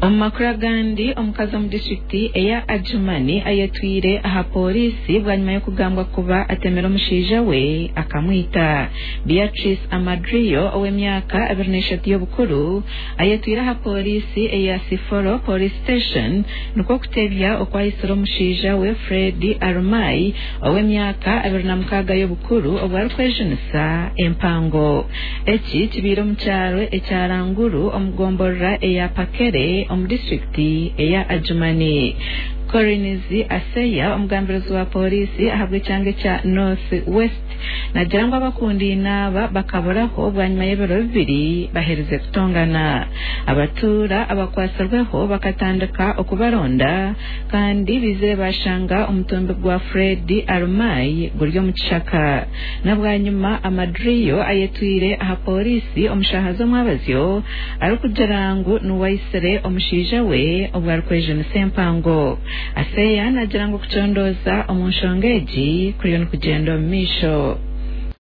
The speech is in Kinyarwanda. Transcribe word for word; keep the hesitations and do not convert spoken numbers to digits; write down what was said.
Omakura gandi omukazi mu district eya Adjumani ayetwire aha polisi bwanyuma yo kugambwa kuba atemera omushija we akamwita. Beatrice Amadrio ow'emyaka abiri n'eshatu y'obukuru ayetwire aha polisi eya Siforo police station nuko kutebya okwayisira omushija we Fred Arumai ow'emyaka abiri na mukaaga y'obukuru obwari kwejunisa empango. Eki kibiro mu kyaro ekyaranguru omugomborra eya Pakere omu district eya Adjumani. Korinizi Aseya omugambirizi wa polisi ahabwe cyange kya North West najirangwa abakundi naba bakaboraho bwanyuma y'ebiro bibiri bahereze kutongana. Abatura abakwasirweho bakatandika okubaronda kandi bizire bashanga omutombe gwa Fred Arumai guryo mu kishaka. Na bwanyuma Amadrio ayetwire aha polisi omushahazo mwabazyo ari kugirango nuwayisire omushija we obwari kwejunisa empango. Aseya nagirango kuchondoza omunshongeji kuriyo kugenda omisho.